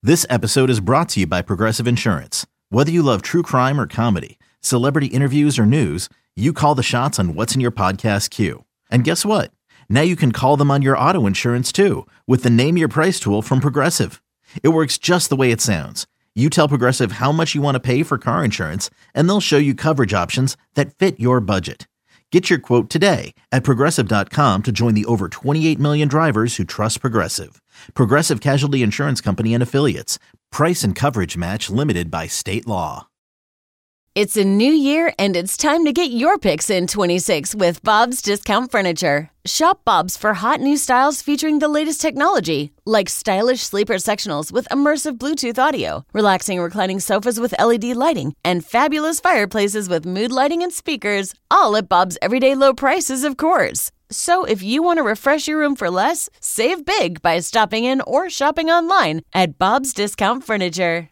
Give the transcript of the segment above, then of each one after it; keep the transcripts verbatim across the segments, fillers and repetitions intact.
This episode is brought to you by Progressive Insurance. Whether you love true crime or comedy, celebrity interviews or news, you call the shots on what's in your podcast queue. And guess what? Now you can call them on your auto insurance too with the Name Your Price tool from Progressive. It works just the way it sounds. You tell Progressive how much you want to pay for car insurance, and they'll show you coverage options that fit your budget. Get your quote today at Progressive dot com to join the over twenty-eight million drivers who trust Progressive. Progressive Casualty Insurance Company and Affiliates. Price and coverage match limited by state law. It's a new year, and it's time to get your picks in twenty-six with Bob's Discount Furniture. Shop Bob's for hot new styles featuring the latest technology, like stylish sleeper sectionals with immersive Bluetooth audio, relaxing reclining sofas with L E D lighting, and fabulous fireplaces with mood lighting and speakers, all at Bob's everyday low prices, of course. So if you want to refresh your room for less, save big by stopping in or shopping online at Bob's Discount Furniture.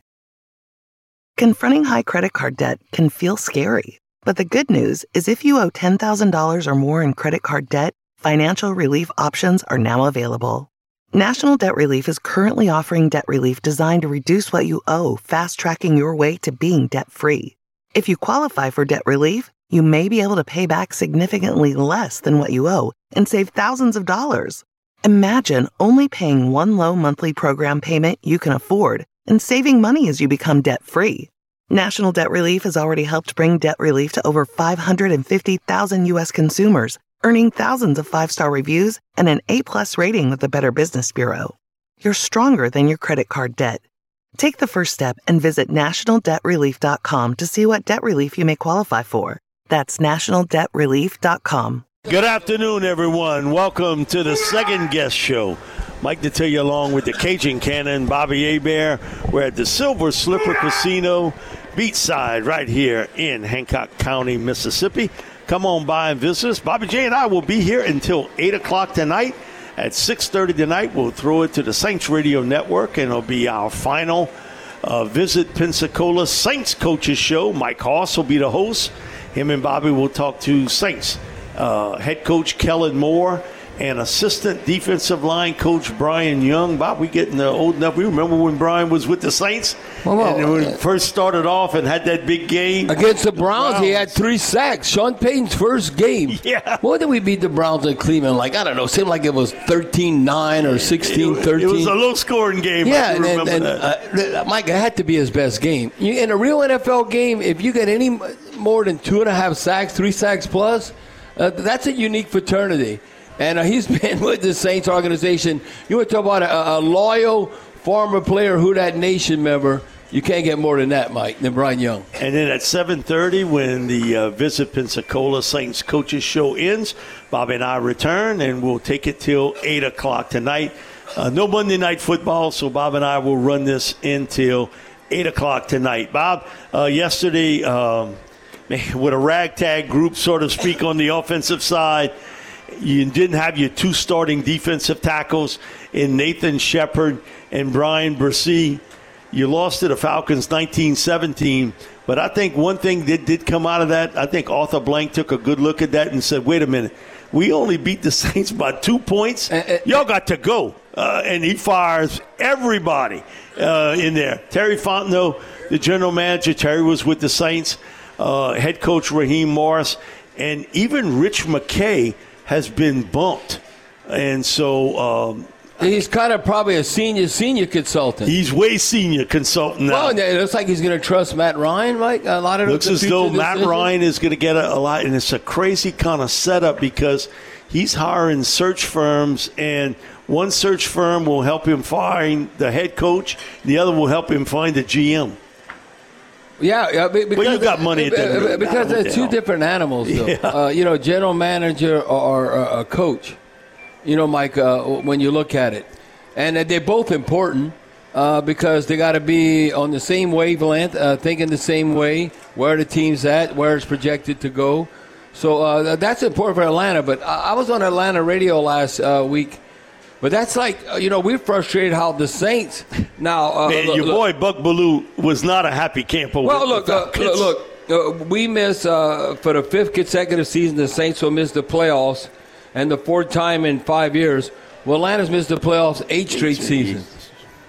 Confronting high credit card debt can feel scary, but the good news is if you owe ten thousand dollars or more in credit card debt, financial relief options are now available. National Debt Relief is currently offering debt relief designed to reduce what you owe, fast-tracking your way to being debt-free. If you qualify for debt relief, you may be able to pay back significantly less than what you owe and save thousands of dollars. Imagine only paying one low monthly program payment you can afford and saving money as you become debt-free. National Debt Relief has already helped bring debt relief to over five hundred fifty thousand U S consumers, earning thousands of five-star reviews and an A-plus rating with the Better Business Bureau. You're stronger than your credit card debt. Take the first step and visit national debt relief dot com to see what debt relief you may qualify for. That's national debt relief dot com. Good afternoon, everyone. Welcome to the second guest show. Mike Detillier along with the Cajun Cannon, Bobby Hebert. We're at the Silver Slipper Casino, beachside right here in Hancock County, Mississippi. Come on by and visit us. Bobby J and I will be here until eight o'clock tonight. At six thirty tonight, we'll throw it to the Saints Radio Network, and it'll be our final uh, Visit Pensacola Saints Coaches Show. Mike Hoss will be the host. Him and Bobby will talk to Saints uh, head coach Kellen Moore and assistant defensive line coach Brian Young. Bob, we getting uh, old enough. We remember when Brian was with the Saints, well, well, and when he first started off and had that big game against the Browns. Browns. He had three sacks. Sean Payton's first game. Yeah. What did we beat the Browns in Cleveland? Like, I don't know. It seemed like it was thirteen nine or sixteen thirteen. It was a low-scoring game. Yeah, I and, remember and, that. Uh, Mike, it had to be his best game. You, in a real N F L game, if you get any more than two and a half sacks, three sacks plus, uh, that's a unique fraternity. And uh, he's been with the Saints organization. You want to talk about a, a loyal former player, Who Dat Nation member. You can't get more than that, Mike, than Brian Young. And then at seven thirty, when the uh, Visit Pensacola Saints Coaches Show ends, Bobby and I return, and we'll take it till eight o'clock tonight. Uh, no Monday Night Football, so Bob and I will run this until eight o'clock tonight. Bob, uh, yesterday, um, with a ragtag group, so to speak, on the offensive side, you didn't have your two starting defensive tackles in Nathan Shepard and Brian Bresee. You lost to the Falcons nineteen seventeen. But I think one thing that did come out of that, I think Arthur Blank took a good look at that and said, wait a minute, we only beat the Saints by two points. Uh, uh, Y'all got to go. Uh, and he fires everybody uh, in there. Terry Fontenot, the general manager, Terry was with the Saints, uh, head coach Raheem Morris, and even Rich McKay has been bumped. And so um, he's kind of probably a senior senior consultant. He's way senior consultant now. Well, it looks like he's going to trust Matt Ryan, Mike. A lot of looks as though Matt decisions. Ryan is going to get a, a lot, and it's a crazy kind of setup because he's hiring search firms, and one search firm will help him find the head coach, the other will help him find the G M. Yeah, yeah, because well, you got money at the because they're two different animals, though. Yeah. Uh, you know, general manager or, or a coach. You know, Mike, uh, when you look at it, and they're both important uh, because they got to be on the same wavelength, uh, thinking the same way, where the team's at, where it's projected to go. So uh, that's important for Atlanta. But I was on Atlanta radio last uh, week. But that's like, you know, we're frustrated how the Saints now. Uh, Man, look, your look, boy Buck Bellew was not a happy camper. Well, look, uh, look, look uh, we miss uh, for the fifth consecutive season. The Saints will miss the playoffs, and the fourth time in five years. Well, Atlanta's missed the playoffs eight straight seasons.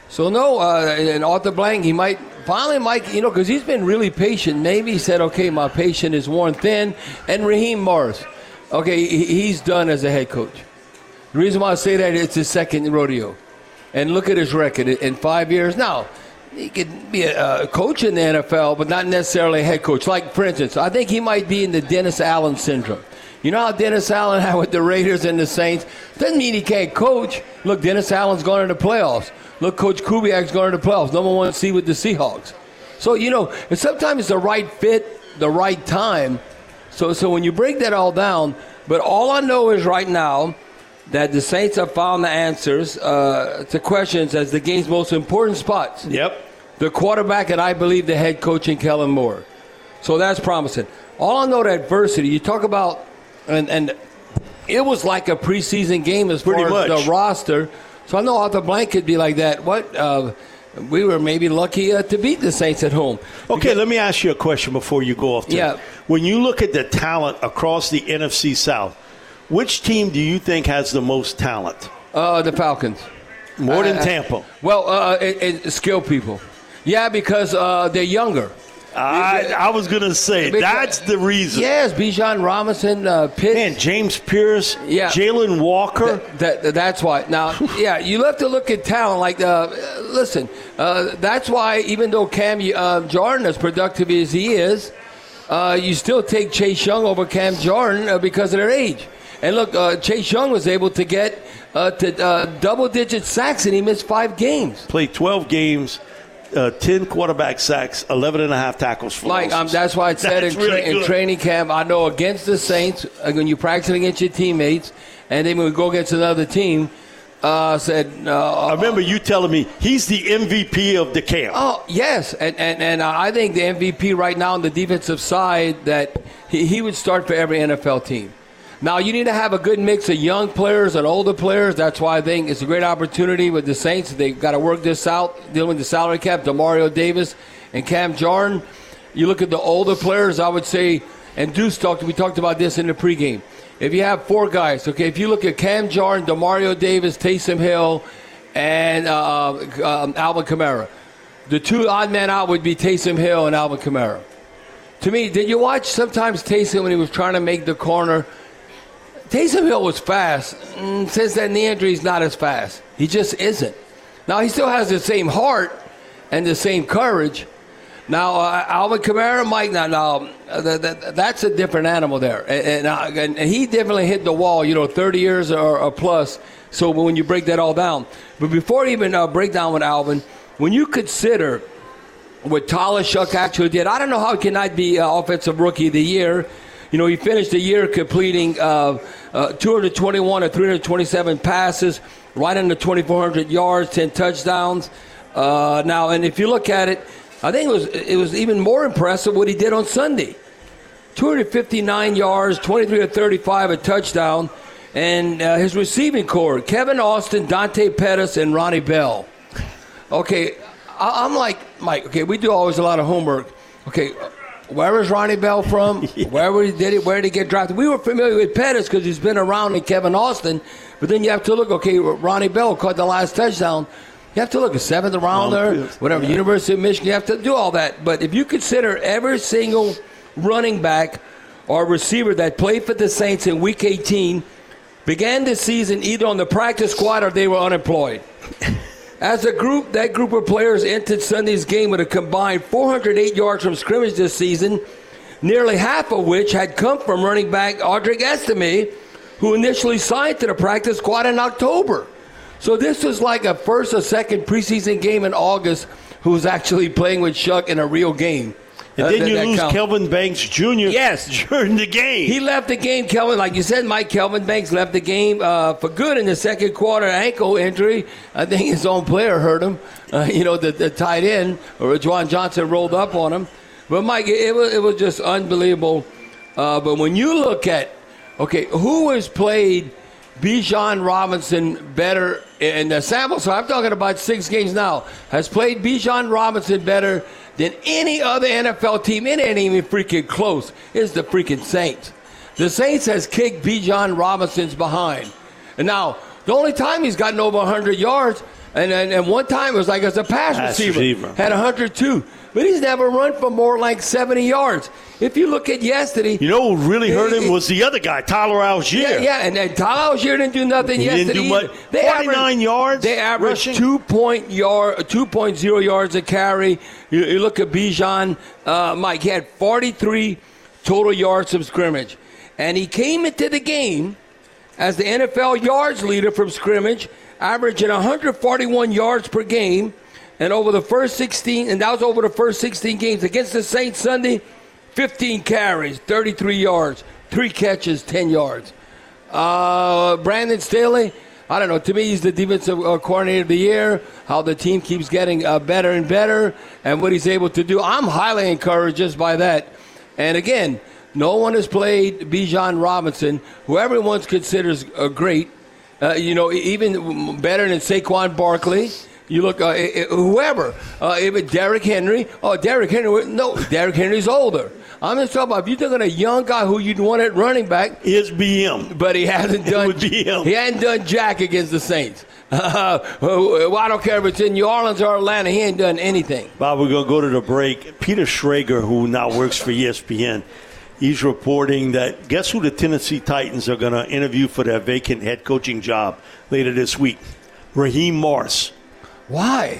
So, no, uh, and Arthur Blank, he might finally, Mike, you know, because he's been really patient. Maybe he said, okay, my patience is worn thin. And Raheem Morris, okay, he's done as a head coach. The reason why I say that, it's his second rodeo. And look at his record in five years. Now, he could be a coach in the N F L, but not necessarily a head coach. Like, for instance, I think he might be in the Dennis Allen syndrome. You know how Dennis Allen had with the Raiders and the Saints? Doesn't mean he can't coach. Look, Dennis Allen's going to the playoffs. Look, Coach Kubiak's going to the playoffs. Number one seed with the Seahawks. So, you know, sometimes it's the right fit, the right time. So, so when you break that all down, but all I know is right now that the Saints have found the answers uh, to questions as the game's most important spots. Yep. The quarterback and I believe the head coach in Kellen Moore. So that's promising. All I know that adversity, you talk about, and, and it was like a preseason game as Pretty far as much. the roster. So I know Arthur Blank could be like that. What? Uh, we were maybe lucky uh, to beat the Saints at home. Okay, Because, let me ask you a question before you go off. Yeah. When you look at the talent across the N F C South, which team do you think has the most talent? uh, the Falcons. More than Uh, Tampa. Well, uh, it, it, skilled people. Yeah, because uh, they're younger. I, I was going to say, Because- that's the reason. Yes, Bijan Robinson, uh, Pitts. Man, James Pierce, Yeah. Jalen Walker. That, that, that's why. Now, yeah, you have to look at talent. Like, uh, listen, uh, that's why even though Cam uh, Jordan, as productive as he is, uh, you still take Chase Young over Cam Jordan uh, because of their age. And look, uh, Chase Young was able to get uh, to uh, double-digit sacks, and he missed five games. Played twelve games, uh, ten quarterback sacks, eleven and a half tackles for Like, um, losses. that's why I said in, That's tra- really in good. training camp, I know against the Saints, uh, when you're practicing against your teammates, and then when we go against another team, uh, said, uh, I remember you telling me he's the M V P of the camp. oh, yes. And, and, and I think the M V P right now on the defensive side, that he, he would start for every N F L team. Now, you need to have a good mix of young players and older players. That's why I think it's a great opportunity with the Saints. They've got to work this out, dealing with the salary cap, DeMario Davis and Cam Jordan. You look at the older players, I would say, and Deuce talked, we talked about this in the pregame. If you have four guys, okay, if you look at Cam Jordan, DeMario Davis, Taysom Hill, and uh, um, Alvin Kamara, the two odd men out would be Taysom Hill and Alvin Kamara. To me, did you watch sometimes Taysom when he was trying to make the corner? Taysom Hill was fast. Mm, since that knee injury, he's not as fast. He just isn't. Now, he still has the same heart and the same courage. Now, uh, Alvin Kamara, Mike, now, now uh, that, that, that's a different animal there. And, and, uh, and he definitely hit the wall, you know, thirty years or, or plus. So when you break that all down. But before I even uh, break down with Alvin, when you consider what Tyler Shuck actually did, I don't know how he cannot be uh, Offensive Rookie of the Year. You know, he finished the year completing uh, uh, two hundred twenty-one or three hundred twenty-seven passes, right under twenty-four hundred yards, ten touchdowns. Uh, now, and if you look at it, I think it was it was even more impressive what he did on Sunday. two hundred fifty-nine yards, twenty-three to thirty-five, a touchdown. And uh, his receiving core, Kevin Austin, Dante Pettis, and Ronnie Bell. Okay, I- I'm like, Mike, okay, we do always a lot of homework. Okay, where is Ronnie Bell from? yeah. Where did he, where did he get drafted? We were familiar with Pettis because he's been around in Kevin Austin. But then you have to look, okay, Ronnie Bell caught the last touchdown. You have to look, a seventh rounder, whatever, yeah. University of Michigan. You have to do all that. But if you consider every single running back or receiver that played for the Saints in Week eighteen began the season either on the practice squad or they were unemployed. As a group, that group of players entered Sunday's game with a combined four hundred eight yards from scrimmage this season, nearly half of which had come from running back Audric Estime, who initially signed to the practice squad in October. So this was like a first or second preseason game in August who was actually playing with Shuck in a real game. And Uh, then that- you that lose count. Kelvin Banks Junior Yes. during the game. He left the game, Kelvin. Like you said, Mike, Kelvin Banks left the game uh, for good in the second quarter, ankle injury. I think his own player hurt him. Uh, you know, the, the tight end, or Juwan Johnson rolled up on him. But, Mike, it, it, was, it was just unbelievable. Uh, but when you look at, okay, who has played Bijan Robinson better in the sample? So I'm talking about six games now. Has played Bijan Robinson better than any other N F L team. It ain't even freaking close. It's the freaking Saints. The Saints has kicked Bijan Robinson's behind. And now, the only time he's gotten over one hundred yards, And, and and one time it was like as a pass, pass receiver, receiver, had one hundred two. But he's never run for more like seventy yards. If you look at yesterday. You know what really hurt him was the other guy, Tyler Algier. Yeah, yeah, and, and Tyler Algier didn't do nothing he yesterday. Didn't do much. They forty-nine averaged, yards. They averaged rushing. two point yard, two point zero yards a carry. You, you look at Bijan, uh, Mike. He had forty-three total yards of scrimmage, and he came into the game as the N F L yards leader from scrimmage, averaging one hundred forty-one yards per game. And over the first sixteen, and that was over the first sixteen games against the Saints Sunday, fifteen carries, thirty-three yards, three catches, ten yards. Uh, Brandon Staley, I don't know. To me, he's the defensive uh, coordinator of the year. How the team keeps getting uh, better and better, and what he's able to do. I'm highly encouraged just by that. And again, no one has played Bijan Robinson, who everyone considers uh, great. Uh, you know, even better than Saquon Barkley. You look, uh, whoever, uh, even Derrick Henry. Oh, Derrick Henry. No, Derrick Henry's older. I'm just talking about if you're talking a young guy who you'd want at running back. It's B M. But he hasn't done. It would be him. He hasn't done jack against the Saints. Uh, well, I don't care if it's in New Orleans or Atlanta. He ain't done anything. Bob, we're going to go to the break. Peter Schrager, who now works for E S P N, he's reporting that guess who the Tennessee Titans are going to interview for their vacant head coaching job later this week? Raheem Morris. Why?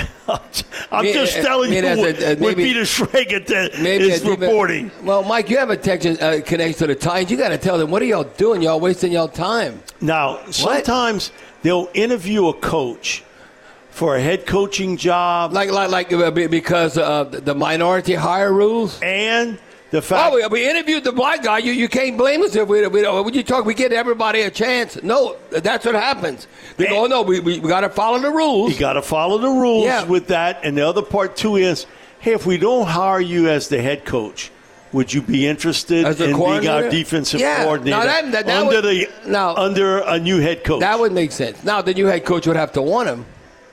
I'm Me, just telling me you a, what, a, what maybe, Peter Schrager is reporting. Well, Mike, you have a Texas uh, connection to the Titans. You got to tell them, what are y'all doing? Y'all wasting y'all time. Now, what? sometimes they'll interview a coach for a head coaching job. Like, like, like uh, because of the minority hire rules? And the fact. Oh, we, we interviewed the black guy. You you can't blame us if we, we when you talk, we give everybody a chance. No, that's what happens. They go, oh, no, we, we, we got to follow the rules. You got to follow the rules yeah. with that. And the other part, too, is, hey, if we don't hire you as the head coach, would you be interested in being our defensive yeah. coordinator now that, that, that under, would, the, now, under a new head coach? That would make sense. Now, the new head coach would have to want him.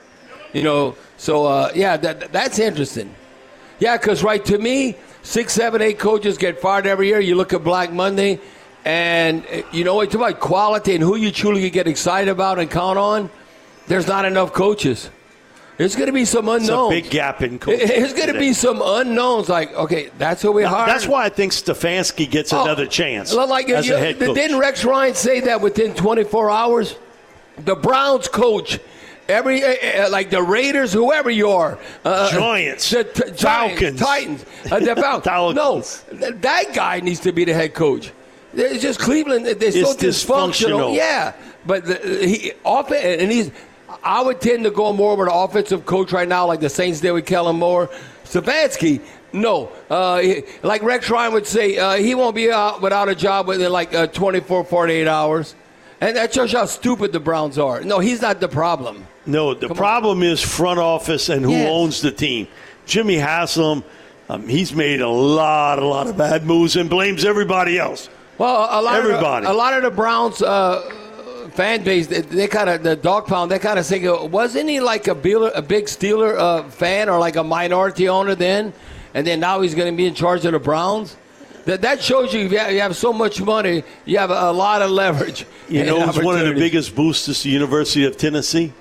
You know, so, uh, yeah, that that's interesting. Yeah, because, right, to me, six, seven, eight coaches get fired every year. You look at Black Monday, and, you know, it's about quality and who you truly get excited about and count on. There's not enough coaches. There's going to be some unknowns. It's a big gap in coaching. There's going to be some unknowns. Like, okay, that's who we now, hired. That's why I think Stefanski gets oh, another chance like, as you, a head coach. Didn't Rex Ryan say that within twenty-four hours? The Browns coach, every uh, like the Raiders, whoever you are. Uh, Giants. The t- Falcons. Titans. Uh, the Falcons. No, that guy needs to be the head coach. It's just Cleveland. They're it's so dysfunctional. dysfunctional. Yeah, but the, he off and he's. I would tend to go more with an offensive coach right now, like the Saints did with Kellen Moore. Stefanski, no. Uh, he, like Rex Ryan would say, uh, he won't be out without a job within like uh, twenty-four, forty-eight hours. And that shows how stupid the Browns are. No, he's not the problem. No, the Come problem on. is front office and who yes. owns the team. Jimmy Haslam, um, he's made a lot, a lot of bad moves and blames everybody else. Well, a lot everybody. Of the, a lot of the Browns uh, fan base, they, they kind of the dog pound. They kind of say, wasn't he like a, Beeler, a big Steeler uh, fan or like a minority owner then, and then now he's going to be in charge of the Browns? That that shows you if you have, you have so much money, you have a, a lot of leverage. You know who's one of the biggest boosters to the University of Tennessee?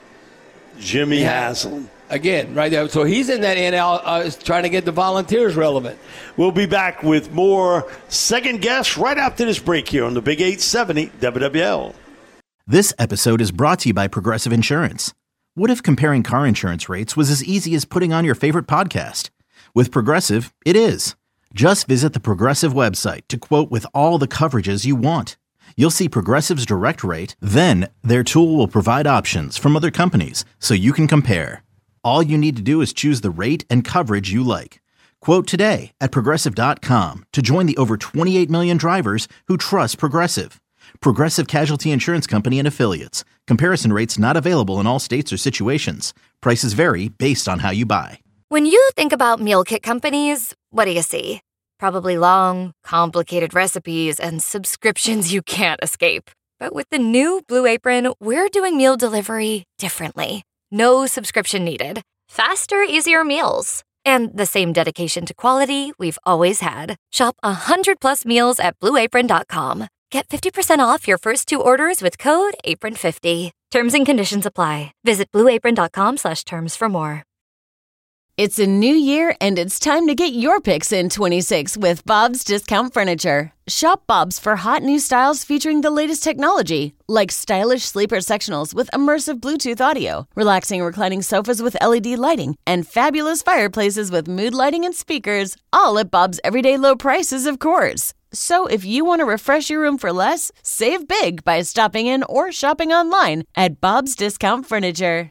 Jimmy yeah. Haslam. Again, right there. So he's in that N L uh, trying to get the Volunteers relevant. We'll be back with more Second Guess right after this break here on the Big eight seventy W W L. This episode is brought to you by Progressive Insurance. What if comparing car insurance rates was as easy as putting on your favorite podcast? With Progressive, it is. Just visit the Progressive website to quote with all the coverages you want. You'll see Progressive's direct rate, then their tool will provide options from other companies so you can compare. All you need to do is choose the rate and coverage you like. Quote today at Progressive dot com to join the over twenty-eight million drivers who trust Progressive. Progressive Casualty Insurance Company and Affiliates. Comparison rates not available in all states or situations. Prices vary based on how you buy. When you think about meal kit companies, what do you see? Probably long, complicated recipes and subscriptions you can't escape. But with the new Blue Apron, we're doing meal delivery differently. No subscription needed. Faster, easier meals. And the same dedication to quality we've always had. Shop one hundred plus meals at blue apron dot com. Get fifty percent off your first two orders with code apron fifty. Terms and conditions apply. Visit blueapron.com slash terms for more. It's a new year, and it's time to get your picks in twenty-six with Bob's Discount Furniture. Shop Bob's for hot new styles featuring the latest technology, like stylish sleeper sectionals with immersive Bluetooth audio, relaxing reclining sofas with L E D lighting, and fabulous fireplaces with mood lighting and speakers, all at Bob's everyday low prices, of course. So if you want to refresh your room for less, save big by stopping in or shopping online at Bob's Discount Furniture.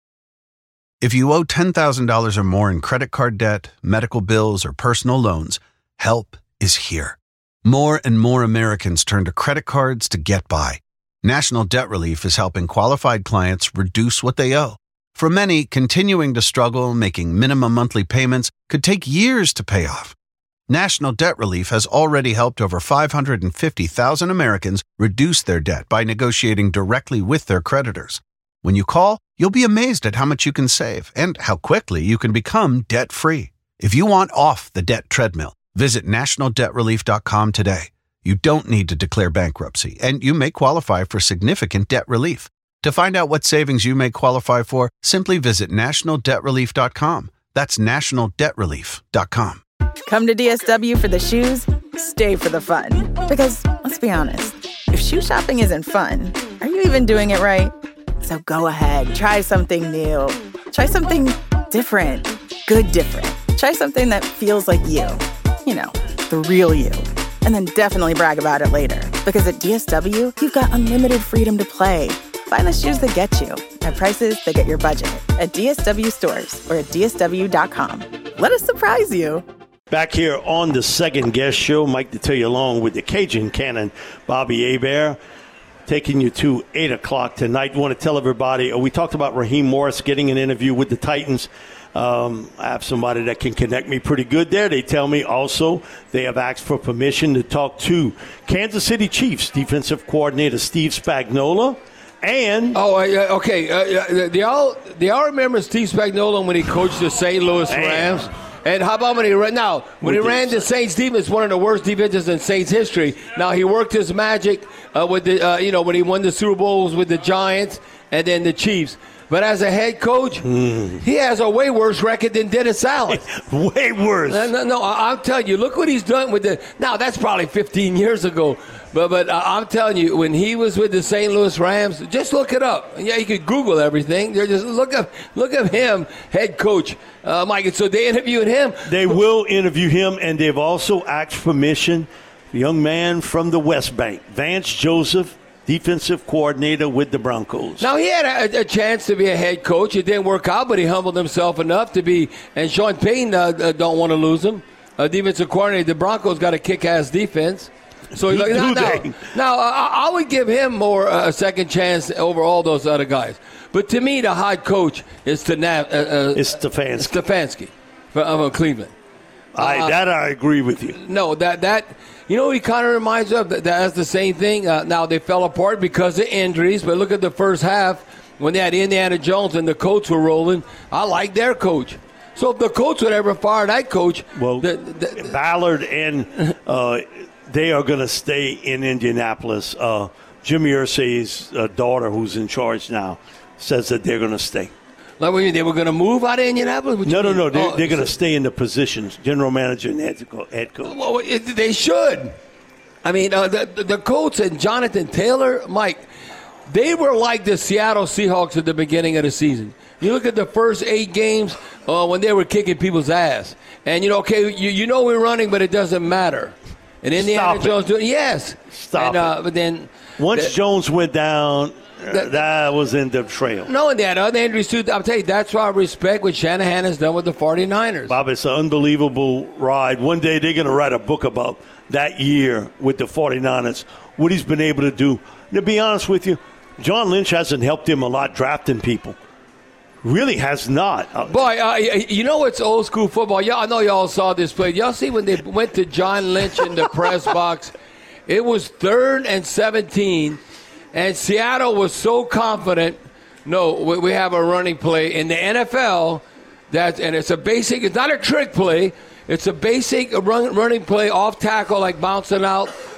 If you owe ten thousand dollars or more in credit card debt, medical bills, or personal loans, help is here. More and more Americans turn to credit cards to get by. National Debt Relief is helping qualified clients reduce what they owe. For many, continuing to struggle, making minimum monthly payments could take years to pay off. National Debt Relief has already helped over five hundred fifty thousand Americans reduce their debt by negotiating directly with their creditors. When you call, you'll be amazed at how much you can save and how quickly you can become debt-free. If you want off the debt treadmill, visit national debt relief dot com today. You don't need to declare bankruptcy, and you may qualify for significant debt relief. To find out what savings you may qualify for, simply visit national debt relief dot com. That's national debt relief dot com. Come to D S W for the shoes, stay for the fun. Because, let's be honest, if shoe shopping isn't fun, are you even doing it right? So go ahead, try something new. Try something different. Good different. Try something that feels like you. You know, the real you. And then definitely brag about it later. Because at D S W, you've got unlimited freedom to play. Find the shoes that get you at prices that get your budget at D S W stores or at D S W dot com. Let us surprise you. Back here on the second guest show, Mike Detillier along with the Cajun Cannon, Bobby Hebert, taking you to eight o'clock tonight. I want to tell everybody, uh, we talked about Raheem Morris getting an interview with the Titans. Um, I have somebody that can connect me pretty good there. They tell me also they have asked for permission to talk to Kansas City Chiefs defensive coordinator Steve Spagnuolo. And oh, uh, okay. Uh, do y'all do y'all remember Steve Spagnuolo when he coached the Saint Louis Rams? And how about when he ran? Now, when he ran the Saints defense, one of the worst defenses in Saints history. Now he worked his magic uh, with the, uh, you know, when he won the Super Bowls with the Giants and then the Chiefs. But as a head coach, mm. he has a way worse record than Dennis Allen. Way worse. No, no, no, I'm telling you, look what he's done with the. Now that's probably fifteen years ago, but but uh, I'm telling you, when he was with the Saint Louis Rams, just look it up. Yeah, you could Google everything. They're just look up, look at him, head coach, uh, Mike. And so they interviewed him. They will interview him, and they've also asked permission. The young man from the West Bank, Vance Joseph, defensive coordinator with the Broncos. Now, he had a, a chance to be a head coach. It didn't work out, but he humbled himself enough to be. And Sean Payton uh, uh, don't want to lose him. Uh, defensive coordinator. The Broncos got a kick-ass defense. So he's like, now, now, now uh, I would give him more uh, a second chance over all those other guys. But to me, the hot coach is to uh, uh, it's Stefanski. Stefanski from uh, Cleveland. I, uh, that I agree with you. No, that that you know he kind of reminds me of that, that's the same thing. Uh, now they fell apart because of injuries, but look at the first half when they had Indiana Jones and the Colts were rolling. I like their coach. So if the Colts would ever fire that coach, well, the, the, Ballard and uh, they are going to stay in Indianapolis. Uh, Jimmy Irsay's uh, daughter, who's in charge now, says that they're going to stay. Like, what, they were going to move out of Indianapolis? No, no, no. They're, oh, they're going to stay in the positions, general manager and head coach. Well, it, they should. I mean, uh, the, the Colts and Jonathan Taylor, Mike, they were like the Seattle Seahawks at the beginning of the season. You look at the first eight games uh, when they were kicking people's ass. And, you know, okay, you, you know we're running, but it doesn't matter. And Indiana Stop Jones it. doing yes. Stop and, uh, it. But then once the, Jones went down, the, that was in the trail. No, and they had other injuries too. I'll tell you, that's why I respect what Shanahan has done with the 49ers. Bob, it's an unbelievable ride. One day they're going to write a book about that year with the 49ers, what he's been able to do. To be honest with you, John Lynch hasn't helped him a lot drafting people. Really has not. Boy, uh, you know it's old school football. Y'all, I know y'all saw this play. Y'all see when they went to John Lynch in the press box? It was third and seventeen, and Seattle was so confident. No, we, we have a running play in the N F L. That and it's a basic. It's not a trick play. It's a basic run, running play off tackle, like bouncing out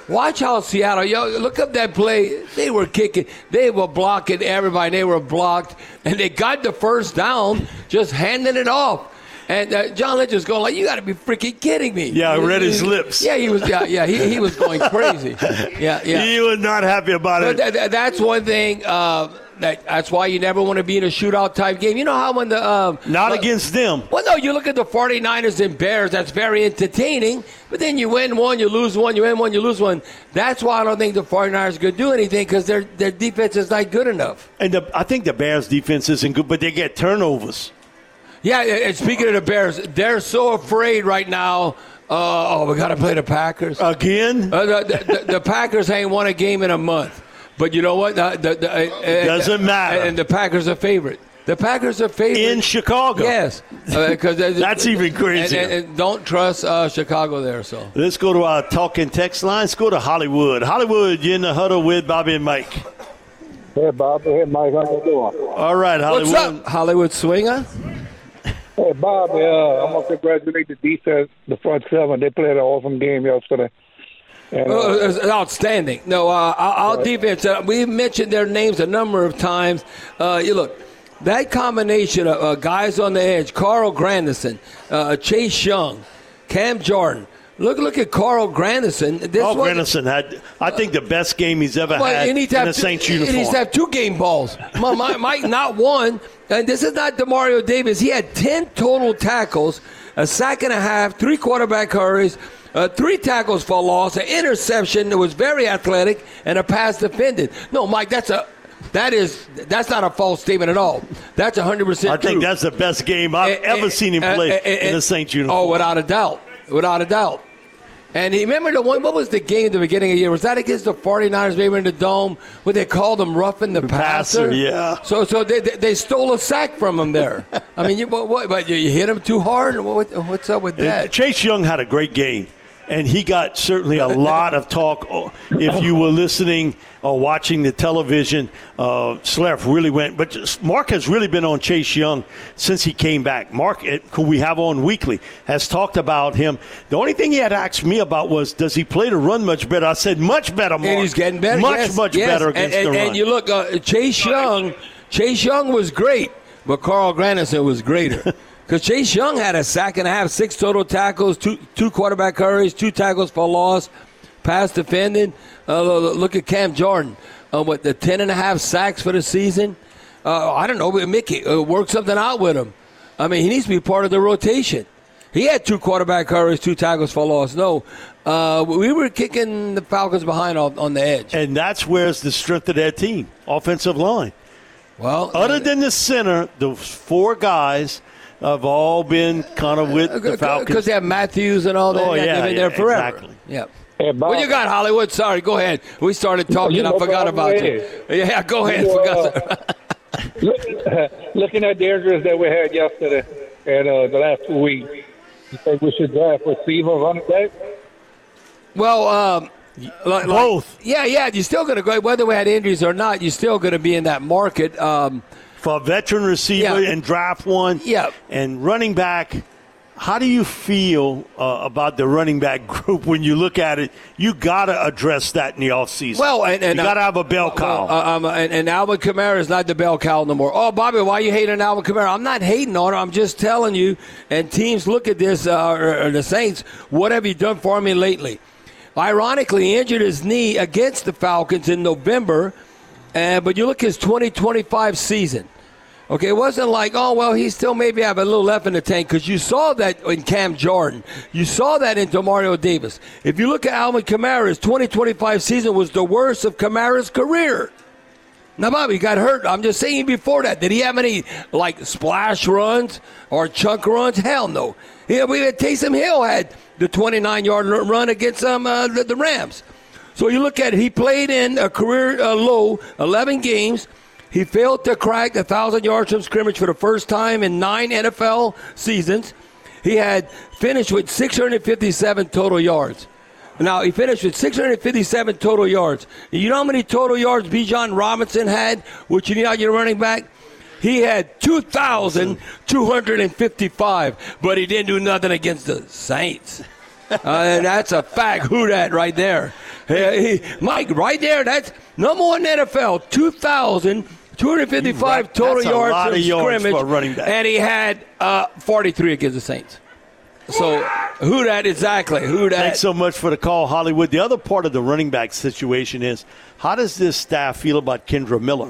Watch how Seattle, yo, look up that play. They were kicking. They were blocking everybody. They were blocked. And they got the first down just handing it off. And uh, John Lynch was going like, you got to be freaking kidding me. Yeah, I read his lips. Yeah, he was. Yeah, yeah, he, he was going crazy. Yeah, yeah. He was not happy about but it. Th- th- that's one thing. Uh, that that's why you never want to be in a shootout type game. You know how when the um, not uh, against them. Well, no, you look at the 49ers and Bears. That's very entertaining. But then you win one, you lose one, you win one, you lose one. That's why I don't think the 49ers could do anything because their their defense is not good enough. And the, I think the Bears' defense isn't good, but they get turnovers. Yeah, and speaking of the Bears, they're so afraid right now. Uh, oh, we got to play the Packers. Again? Uh, the, the, the Packers ain't won a game in a month. But you know what? The, the, the, uh, Doesn't uh, matter. And the Packers are favorite. The Packers are favorite. In Chicago. Yes. Uh, That's even crazier. And, and, and don't trust uh, Chicago there. So let's go to our talking text line. Let's go to Hollywood. Hollywood, you're in the huddle with Bobby and Mike. Hey, Bob. Hey, Mike. How you doing? All right, Hollywood. What's up, Hollywood Swinger? Hey, Bob, uh, I'm going to congratulate the defense, the front seven. They played an awesome game yesterday. And, uh, uh, it was outstanding. No, uh, our, our right. defense, uh, we've mentioned their names a number of times. Uh, you look, that combination of uh, guys on the edge, Carl Granderson, uh, Chase Young, Cam Jordan. Look look at Carl Granderson. This Carl was, Granderson had, I think, the best game he's ever well, had in a a Saints two, uniform. He needs to have two game balls. Mike, not one. And this is not DeMario Davis. He had ten total tackles, a sack and a half, three quarterback hurries, uh, three tackles for loss, an interception that was very athletic, and a pass defended. No, Mike, that's a that is that's not a false statement at all. That's one hundred percent I true. think that's the best game I've And- ever and- seen him and- play and- and- in a Saints uniform. Oh, without a doubt. Without a doubt. And he, remember the one, what was the game at the beginning of the year? Was that against the 49ers, maybe in the Dome, where they called him roughing the, The passer? passer, yeah. So so they, they, they stole a sack from him there. I mean, you, what, what, but you hit him too hard? What, what's up with that? And Chase Young had a great game, and he got certainly a lot of talk. If you were listening or watching the television, uh, Schleff really went. But just, Mark has really been on Chase Young since he came back. Mark, who we have on weekly, has talked about him. The only thing he had asked me about was, does he play the run much better? I said, much better, Mark. And he's getting better. Much, yes, much yes. better and, against and, the run. And you look, uh, Chase Young, Chase Young was great, but Carl Granderson was greater. Because Chase Young had a sack and a half, six total tackles, two two quarterback hurries, two tackles for loss, pass defended. Uh, look at Cam Jordan, uh, what, the ten and a half sacks for the season? Uh, I don't know, Mickey, uh, work something out with him. I mean, he needs to be part of the rotation. He had two quarterback hurries, two tackles for loss. No, uh, we were kicking the Falcons behind on, on the edge. And that's where's the strength of that team, offensive line. Well, Other than the center, the four guys have all been kind of with the Falcons. Because they have Matthews and all that. Oh, yeah, They've been yeah, there forever. exactly. Yeah. Hey, Bob, What you got, Hollywood? Sorry, go ahead. We started talking. You know, I forgot Bob, about go you. ahead. Yeah, go ahead. You, Forgot. look, looking at the injuries that we had yesterday and uh, the last two weeks, you think we should draft receiver, running back? Well, um, like, Both. Like, yeah, yeah. You're still going to go. Whether we had injuries or not, you're still going to be in that market. Um, For a veteran receiver Yeah. and draft one. Yeah. And running back, how do you feel uh, about the running back group when you look at it? You got to address that in the offseason. Well, and, and you got to uh, have a bell cow. Uh, um, and, and Alvin Kamara is not the bell cow no more. Oh, Bobby, why are you hating on Alvin Kamara? I'm not hating on him. I'm just telling you, and teams look at this, uh, or, or the Saints, what have you done for me lately? Ironically, he injured his knee against the Falcons in November, uh, but you look at his twenty twenty-five season. Okay, it wasn't like, oh, well, he still maybe have a little left in the tank, because you saw that in Cam Jordan. You saw that in DeMario Davis. If you look at Alvin Kamara, his twenty twenty-five season was the worst of Kamara's career. Now, Bobby got hurt. I'm just saying before that. Did he have any, like, splash runs or chunk runs? Hell no. Yeah, we had Taysom Hill had the twenty-nine-yard run against um, uh, the, the Rams. So you look at it. He played in a career uh, low, eleven games. He failed to crack the one thousand yards from scrimmage for the first time in nine N F L seasons. He had finished with six hundred fifty-seven total yards. Now, he finished with six hundred fifty-seven total yards. You know how many total yards Bijan Robinson had, which you know your running back? He had two thousand two hundred fifty-five, but he didn't do nothing against the Saints. Uh, and that's a fact. Who that right there? Hey, hey, Mike, right there, that's number one in the N F L, two thousand two hundred fifty-five total that's a yards lot from of yards scrimmage, for a running back. And he had uh, forty-three against the Saints. So who that exactly? Who that? Thanks so much for the call, Hollywood. The other part of the running back situation is, how does this staff feel about Kendra Miller?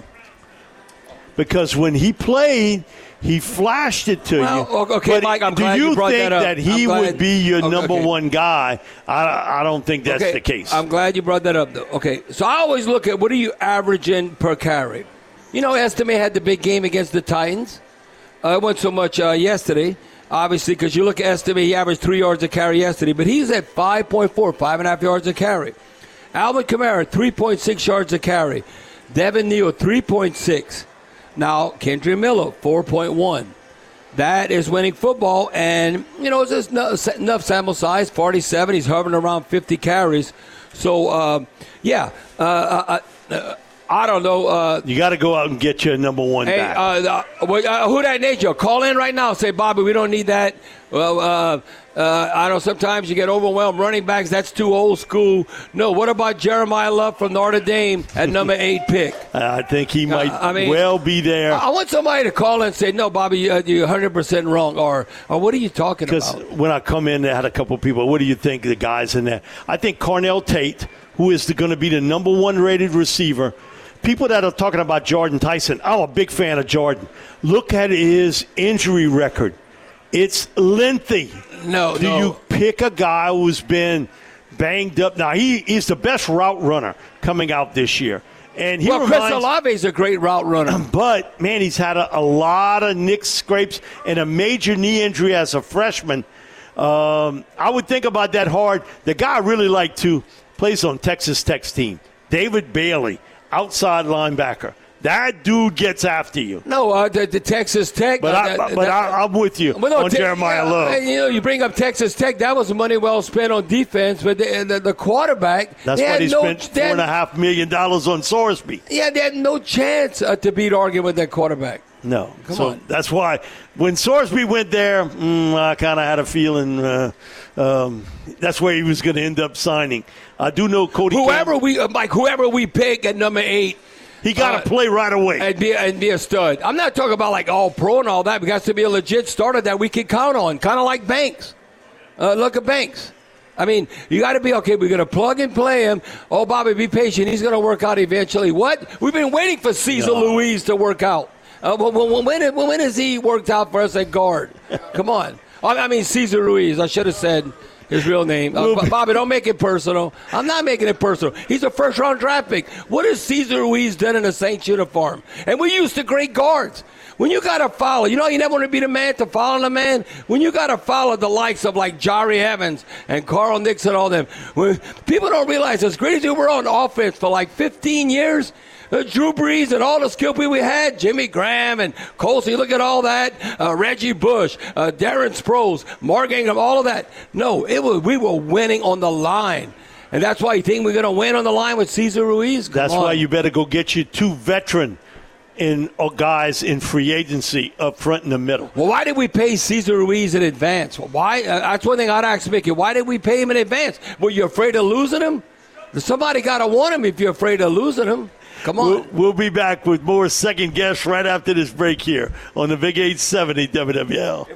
Because when he played, he flashed it to well, you. Okay, but Mike, I'm do glad you, you brought think that up. that he glad, would be your okay, number okay. one guy? I, I don't think that's okay, the case. I'm glad you brought that up, though. Okay, so I always look at what are you averaging per carry? You know, Estime had the big game against the Titans. Uh, it wasn't so much uh, yesterday, obviously, because you look at Estime, he averaged three yards a carry yesterday, but he's at five point four, five and a half yards a carry. Alvin Kamara, three point six yards a carry. Devin Neal, three point six. Now, Kendra Miller, four point one. That is winning football, and, you know, it's just enough sample size, forty-seven. He's hovering around fifty carries. So, uh, yeah, uh, uh, uh, I don't know. Uh, you got to go out and get your number one hey, back. Uh, uh, uh, who that need you? Call in right now. Say, Bobby, we don't need that. Well, uh, uh, I know sometimes you get overwhelmed. Running backs, that's too old school. No, what about Jeremiah Love from Notre Dame at number eight pick? I think he might uh, I mean, well be there. I want somebody to call in and say, no, Bobby, you're one hundred percent wrong. Or, or what are you talking about? Because when I come in, I had a couple of people, what do you think of the guys in there? I think Cornell Tate, who is going to be the number one rated receiver. People that are talking about Jordan Tyson, I'm a big fan of Jordan. Look at his injury record. It's lengthy. No, Do no. you pick a guy who's been banged up? Now, he is the best route runner coming out this year. And he well, reminds, Chris Olave is a great route runner. But, man, he's had a, a lot of nick scrapes and a major knee injury as a freshman. Um, I would think about that hard. The guy I really like to plays on Texas Tech's team, David Bailey. Outside linebacker. That dude gets after you. No, uh, the, the Texas Tech. But, uh, I, that, but that, I, I'm with you well, no, on te- Jeremiah yeah, Love. You know, you bring up Texas Tech. That was money well spent on defense. But the, the, the quarterback. That's they why had he no, spent four and a half million dollars on Sorsby. Yeah, they had no chance uh, to beat Oregon with that quarterback. No. Come so on. That's why when Sorsby went there, mm, I kind of had a feeling uh, um, that's where he was going to end up signing. I do know Cody Whoever Campbell, we, uh, Mike, whoever we pick at number eight. he got to uh, play right away. And be, and be a stud. I'm not talking about like all pro and all that. We got to be a legit starter that we can count on, kind of like Banks. Uh, look at Banks. I mean, you got to be, okay, we're going to plug and play him. Oh, Bobby, be patient. He's going to work out eventually. What? We've been waiting for Cesar No. Luis to work out. Uh, when, when, when, when has he worked out for us at guard? Come on. I mean, Cesar Ruiz. I should have said his real name. Uh, Bobby, don't make it personal. I'm not making it personal. He's a first-round draft pick. What has Cesar Ruiz done in a Saints uniform? And we used to great guards. When you got to follow, you know, you never want to be the man to follow the man. When you got to follow the likes of like Jari Evans and Carl Nixon and all them, when people don't realize as great as we were on offense for like fifteen years, uh, Drew Brees and all the skill people we had, Jimmy Graham and Colsey, look at all that, uh, Reggie Bush, uh, Darren Sproles, Mark Ingram, all of that. No, it was we were winning on the line. And that's why you think we're going to win on the line with Cesar Ruiz? Come That's on. why you better go get you two veteran in uh, guys in free agency up front in the middle. Well, why did we pay Cesar Ruiz in advance? Well, why? Uh, that's one thing I'd ask Mickey. Why did we pay him in advance? Were you afraid of losing him? Somebody got to want him if you're afraid of losing him. Come on. We'll, we'll be back with more second guests right after this break here on the Big eight seventy W W L.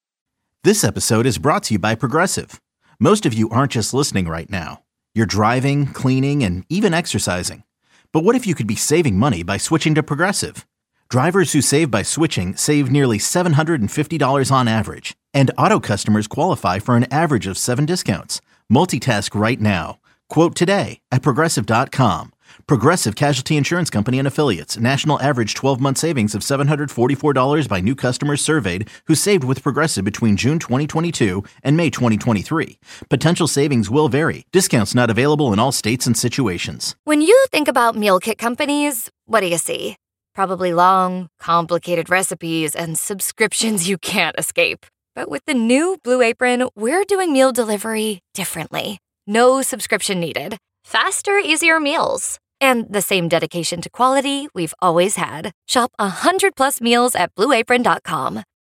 This episode is brought to you by Progressive. Most of you aren't just listening right now. You're driving, cleaning, and even exercising. But what if you could be saving money by switching to Progressive? Drivers who save by switching save nearly seven hundred fifty dollars on average. And auto customers qualify for an average of seven discounts. Multitask right now. Quote today at Progressive dot com. Progressive Casualty Insurance Company and Affiliates. National average twelve-month savings of seven hundred forty-four dollars by new customers surveyed who saved with Progressive between June twenty twenty-two and May twenty twenty-three. Potential savings will vary. Discounts not available in all states and situations. When you think about meal kit companies, what do you see? Probably long, complicated recipes and subscriptions you can't escape. But with the new Blue Apron, we're doing meal delivery differently. No subscription needed. Faster, easier meals. And the same dedication to quality we've always had. Shop one hundred plus meals at blue apron dot com.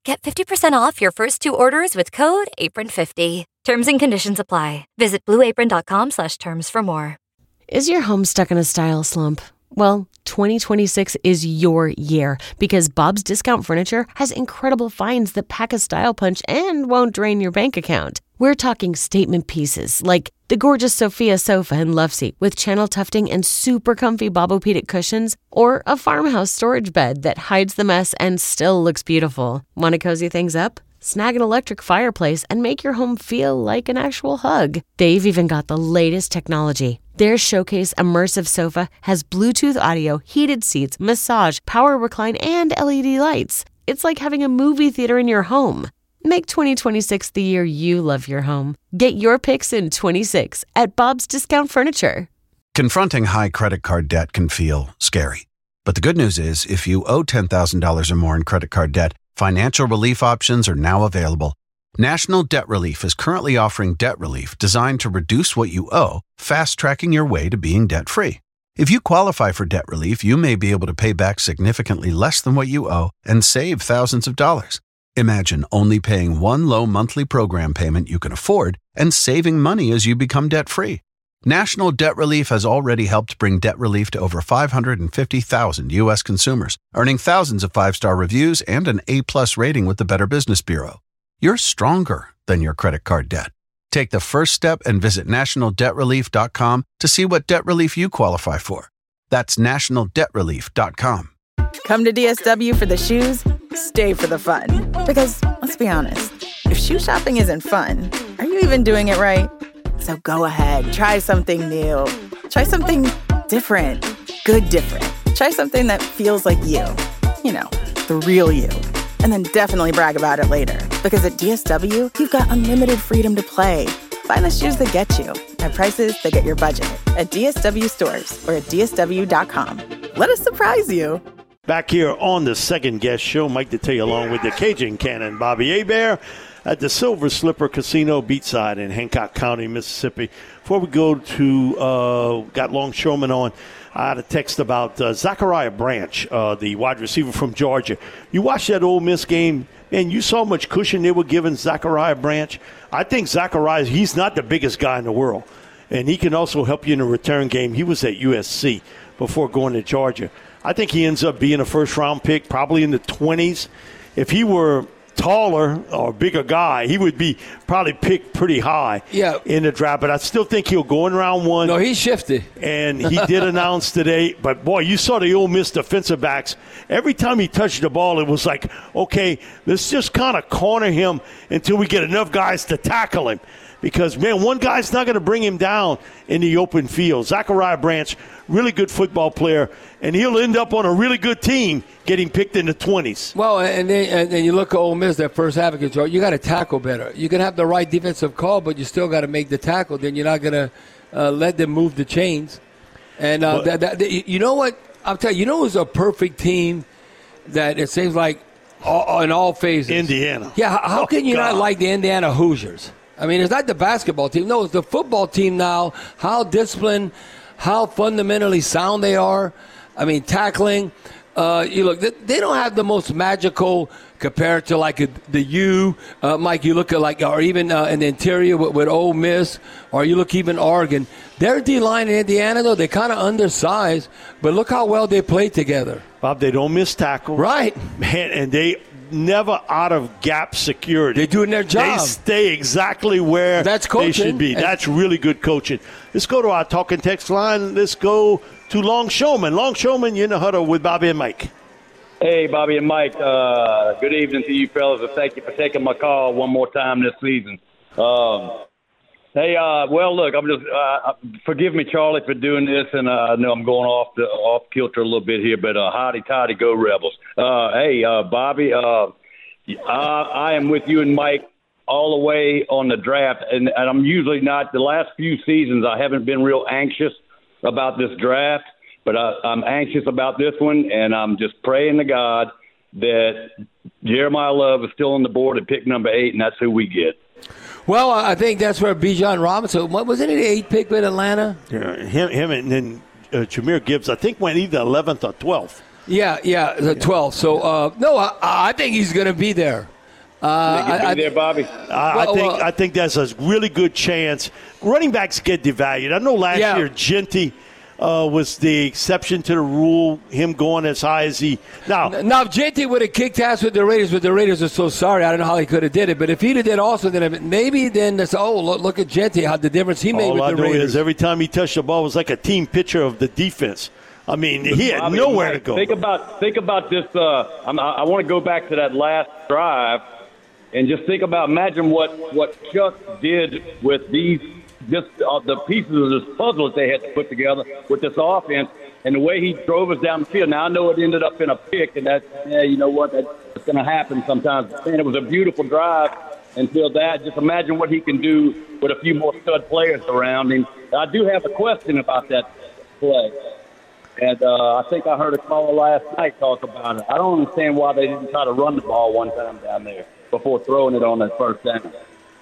Get fifty percent off your first two orders with code apron fifty. Terms and conditions apply. Visit blue apron dot com slash terms for more. Is your home stuck in a style slump? Well, twenty twenty-six is your year because Bob's Discount Furniture has incredible finds that pack a style punch and won't drain your bank account. We're talking statement pieces like the gorgeous Sophia sofa and love seat with channel tufting and super comfy Bobopedic cushions, or a farmhouse storage bed that hides the mess and still looks beautiful. Want to cozy things up? Snag an electric fireplace and make your home feel like an actual hug. They've even got the latest technology. Their Showcase Immersive Sofa has Bluetooth audio, heated seats, massage, power recline, and L E D lights. It's like having a movie theater in your home. Make twenty twenty-six the year you love your home. Get your picks in twenty-six at Bob's Discount Furniture. Confronting high credit card debt can feel scary. But the good news is, if you owe ten thousand dollars or more in credit card debt, financial relief options are now available. National Debt Relief is currently offering debt relief designed to reduce what you owe, fast-tracking your way to being debt-free. If you qualify for debt relief, you may be able to pay back significantly less than what you owe and save thousands of dollars. Imagine only paying one low monthly program payment you can afford and saving money as you become debt-free. National Debt Relief has already helped bring debt relief to over five hundred fifty thousand U S consumers, earning thousands of five-star reviews and an A-plus rating with the Better Business Bureau. You're stronger than your credit card debt. Take the first step and visit national debt relief dot com to see what debt relief you qualify for. That's national debt relief dot com. Come to D S W for the shoes, stay for the fun. Because, let's be honest, if shoe shopping isn't fun, are you even doing it right? So go ahead, try something new. Try something different. Good different. Try something that feels like you. You know, the real you. And then definitely brag about it later. Because at D S W, you've got unlimited freedom to play. Find the shoes that get you at prices that get your budget at D S W stores or at D S W dot com. Let us surprise you. Back here on the Second Guest Show, Mike Detillier along with the Cajun Cannon, Bobby Hebert, at the Silver Slipper Casino Beachside in Hancock County, Mississippi. Before we go to, uh, got Longshoreman on, I had a text about uh, Zachariah Branch, uh, the wide receiver from Georgia. You watched that Ole Miss game, and you saw how much cushion they were giving Zachariah Branch. I think Zachariah, he's not the biggest guy in the world, and he can also help you in the return game. He was at U S C before going to Georgia. I think he ends up being a first-round pick, probably in the twenties. If he were taller or bigger guy, he would be probably picked pretty high yeah. in the draft. But I still think he'll go in round one. No, he shifted. And he did announce today. But, boy, you saw the Ole Miss defensive backs. Every time he touched the ball, it was like, okay, let's just kind of corner him until we get enough guys to tackle him. Because, man, one guy's not going to bring him down in the open field. Zachariah Branch, really good football player, and he'll end up on a really good team getting picked in the twenties. Well, and then, and then you look at Ole Miss, that first half against Georgia, you got to tackle better. You can have the right defensive call, but you still got to make the tackle. Then you're not going to uh, let them move the chains. And uh, that, that, that, you know what? I'll tell you, you know it was a perfect team that it seems like all, in all phases. Indiana. Yeah, how, how oh, can you God. not like the Indiana Hoosiers? I mean, it's not the basketball team. No, it's the football team now. How disciplined, how fundamentally sound they are. I mean, tackling. Uh, you look, they, they don't have the most magical compared to like a, the U. Uh, Mike, you look at like, or even uh, in the interior with, with Ole Miss, or you look even Oregon. Their D-line in Indiana, though, they're kind of undersized, but look how well they play together. Bob, they don't miss tackles. Right. Man, and they never out of gap security. They're doing their job. They stay exactly where That's coaching. they should be. That's really good coaching. Let's go to our talking text line. Let's go to Longshoreman. Longshoreman, you're in the huddle with Bobby and Mike. Hey, Bobby and Mike. Uh, good evening to you fellas, and thank you for taking my call one more time this season. Um, hey, uh, well, look, I'm just uh, forgive me, Charlie, for doing this, and uh, I know I'm going off the off kilter a little bit here, but uh, hotty toddy, go Rebels. Uh, hey, uh, Bobby, uh, I, I am with you and Mike all the way on the draft, and, and I'm usually not. The last few seasons, I haven't been real anxious about this draft, but I, I'm anxious about this one, and I'm just praying to God that Jeremiah Love is still on the board at pick number eight, and that's who we get. Well, I think that's where Bijan Robinson, what was it, the eighth pick with Atlanta? Yeah, him, him and then uh, Jahmyr Gibbs, I think, went either eleventh or twelfth. Yeah, yeah, the twelfth. So, uh, no, I, I think he's going to be there. Uh, you I, be there, Bobby? I, I think well, I think that's a really good chance. Running backs get devalued. I know last yeah. year Genty uh, was the exception to the rule, him going as high as he – now, now, if Genty would have kicked ass with the Raiders, but the Raiders are so sorry, I don't know how he could have did it. But if he'd have did also, then maybe then that's, oh, look, look at Genty, how the difference he made all with I the know Raiders. Is every time he touched the ball, it was like a team picture of the defense. I mean, he had Bobby, nowhere Mike, to go. Think about think about this. Uh, I'm, I, I want to go back to that last drive and just think about, imagine what, what Chuck did with these, just uh, the pieces of this puzzle that they had to put together with this offense and the way he drove us down the field. Now, I know it ended up in a pick, and that's, yeah, you know what, that's going to happen sometimes. And it was a beautiful drive until that. Just imagine what he can do with a few more stud players around him. I do have a question about that play. And uh, I think I heard a caller last night talk about it. I don't understand why they didn't try to run the ball one time down there before throwing it on that first down.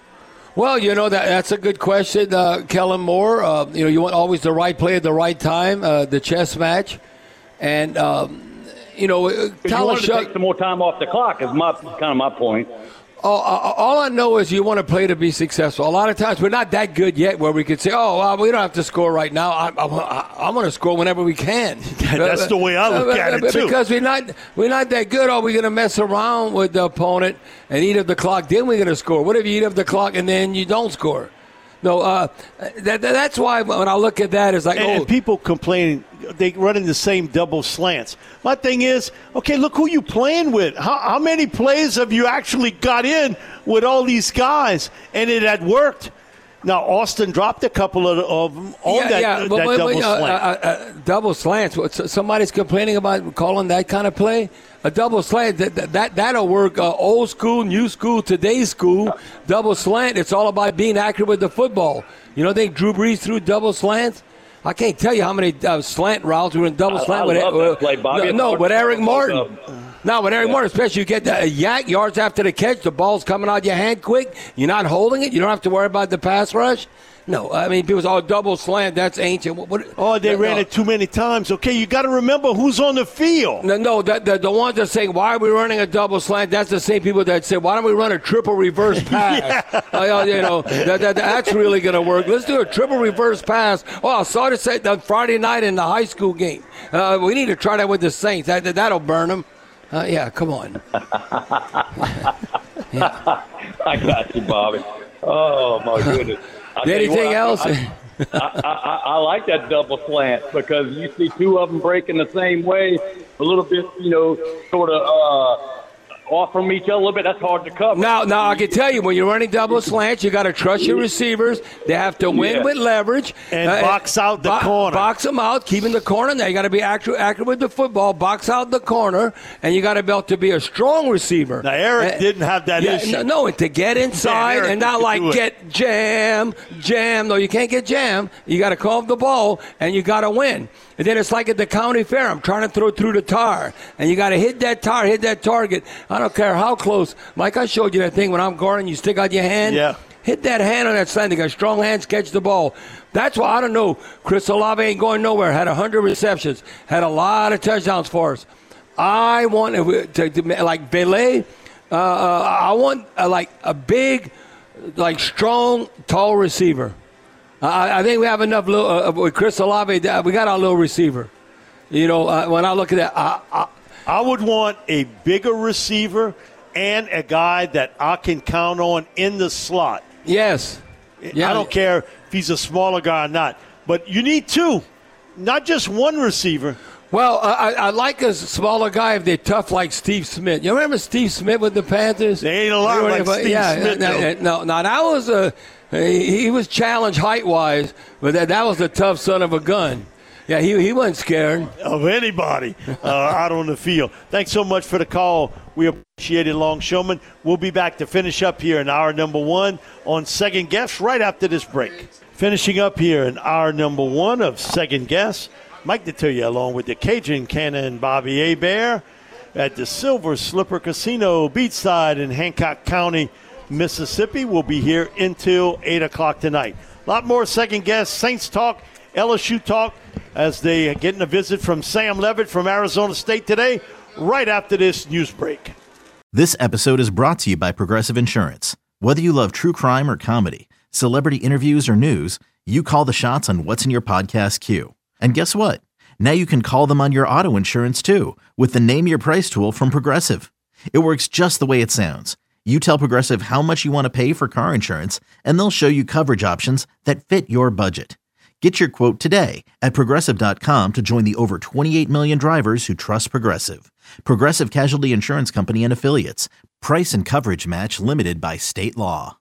Well, you know, that that's a good question, uh, Kellen Moore. Uh, you know, you want always the right play at the right time, uh, the chess match. And, um, you know, you wanted to take some more time off the clock is my kind of my point. Oh, uh, all I know is you want to play to be successful. A lot of times we're not that good yet where we could say, oh, well, we don't have to score right now. I'm, I'm, I'm going to score whenever we can. That's the way I look at it, too. Because we're not, we're not that good. Are we going to mess around with the opponent and eat up the clock? Then we're going to score. What if you eat up the clock and then you don't score? No, uh, that, that's why when I look at that, it's like, and, oh. And people complaining, they running the same double slants. My thing is, okay, look who you playing with. How, how many plays have you actually got in with all these guys? And it had worked. Now, Austin dropped a couple of, of them on yeah, that, yeah. that But, double but, uh, slant. Uh, uh, double slants. Somebody's complaining about calling that kind of play. A double slant, that, that, that'll work uh, old school, new school, today's school. Double slant, it's all about being accurate with the football. You know, think Drew Brees threw double slants? I can't tell you how many uh, slant routes were in double I, slant. I with, love uh, that play, Bobby. No, no with Eric Martin. No, with Eric yeah. Martin, especially you get the yak yards after the catch, the ball's coming out your hand quick. You're not holding it. You don't have to worry about the pass rush. No, I mean, people say, oh, double slant, that's ancient. What, what, oh, they no, ran no. it too many times. Okay, you got to remember who's on the field. No, no, the, the, the ones that say, why are we running a double slant, that's the same people that say, why don't we run a triple reverse pass? yeah. uh, you know, that, that, that's really going to work. Let's do a triple reverse pass. Oh, I saw it say the Friday night in the high school game. Uh, we need to try that with the Saints. That, that'll burn them. Uh, yeah, come on. yeah. I got you, Bobby. Oh, my goodness. Anything what, else? I, I, I, I like that double slant because you see two of them breaking the same way, a little bit, you know, sort of uh, off from each other a little bit. That's hard to cover. Now, now I can tell you, when you're running double slants, you got to trust your receivers. They have to win yeah. with leverage and uh, box out the bo- corner. Box them out, keeping the corner there. You got to be accurate, accurate with the football. Box out the corner, and you got to be able to be a strong receiver. Now, Eric uh, didn't have that yeah, issue. No, no, and to get inside yeah, and not like get jam, jam. No, you can't get jam. You got to call the ball, and you got to win. And then it's like at the county fair. I'm trying to throw through the tar. And you got to hit that tar, hit that target. I don't care how close. Mike, I showed you that thing when I'm guarding. You stick out your hand. Yeah. Hit that hand on that slant. They got strong hands, catch the ball. That's why I don't know. Chris Olave ain't going nowhere. Had one hundred receptions. Had a lot of touchdowns for us. I want to, to like Bele. Uh, I want uh, like a big, like strong, tall receiver. I, I think we have enough little, uh, with Chris Olave. We got our little receiver. You know, uh, when I look at that, I, I, I would want a bigger receiver and a guy that I can count on in the slot. Yes. Yeah. I don't care if he's a smaller guy or not. But you need two, not just one receiver. Well, I, I like a smaller guy if they're tough like Steve Smith. You remember Steve Smith with the Panthers? They ain't a lot like but, Steve yeah, Smith, no, though. no, no, that was a he, he was challenged height-wise, but that, that was a tough son of a gun. Yeah, he he wasn't scared of anybody uh, out on the field. Thanks so much for the call. We appreciate it, Longshoreman. We'll be back to finish up here in hour number one on Second Guess right after this break. Finishing up here in hour number one of Second Guess. Mike Detillier along with the Cajun Cannon and Bobby Hebert at the Silver Slipper Casino beachside in Hancock County, Mississippi. We'll be here until eight o'clock tonight. A lot more Second Guess, Saints talk, L S U talk as they getting a visit from Sam Levitt from Arizona State today, right after this news break. This episode is brought to you by Progressive Insurance. Whether you love true crime or comedy, celebrity interviews or news, you call the shots on what's in your podcast queue. And guess what? Now you can call them on your auto insurance too with the Name Your Price tool from Progressive. It works just the way it sounds. You tell Progressive how much you want to pay for car insurance, and they'll show you coverage options that fit your budget. Get your quote today at Progressive dot com to join the over twenty-eight million drivers who trust Progressive. Progressive Casualty Insurance Company and Affiliates. Price and coverage match limited by state law.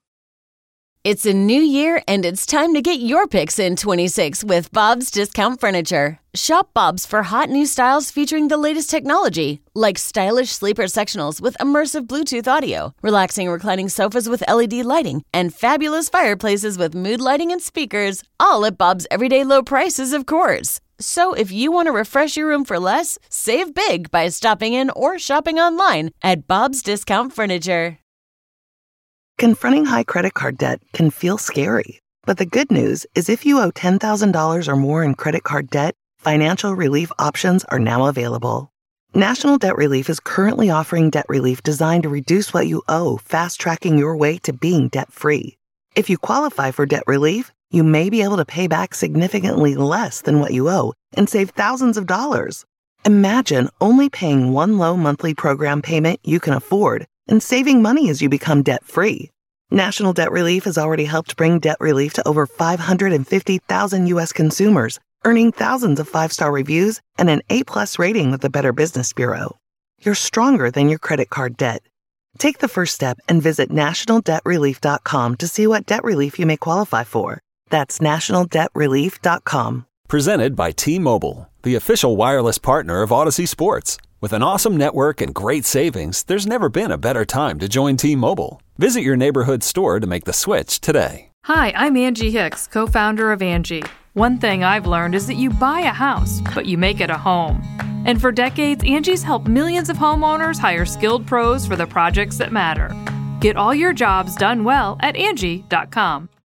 It's a new year, and it's time to get your picks in twenty-six with Bob's Discount Furniture. Shop Bob's for hot new styles featuring the latest technology, like stylish sleeper sectionals with immersive Bluetooth audio, relaxing reclining sofas with L E D lighting, and fabulous fireplaces with mood lighting and speakers, all at Bob's everyday low prices, of course. So if you want to refresh your room for less, save big by stopping in or shopping online at Bob's Discount Furniture. Confronting high credit card debt can feel scary, but the good news is if you owe ten thousand dollars or more in credit card debt, financial relief options are now available. National Debt Relief is currently offering debt relief designed to reduce what you owe, fast-tracking your way to being debt-free. If you qualify for debt relief, you may be able to pay back significantly less than what you owe and save thousands of dollars. Imagine only paying one low monthly program payment you can afford and saving money as you become debt-free. National Debt Relief has already helped bring debt relief to over five hundred fifty thousand U S consumers, earning thousands of five-star reviews and an A-plus rating with the Better Business Bureau. You're stronger than your credit card debt. Take the first step and visit national debt relief dot com to see what debt relief you may qualify for. That's national debt relief dot com. Presented by T-Mobile, the official wireless partner of Odyssey Sports. With an awesome network and great savings, there's never been a better time to join T-Mobile. Visit your neighborhood store to make the switch today. Hi, I'm Angie Hicks, co-founder of Angie. One thing I've learned is that you buy a house, but you make it a home. And for decades, Angie's helped millions of homeowners hire skilled pros for the projects that matter. Get all your jobs done well at Angie dot com.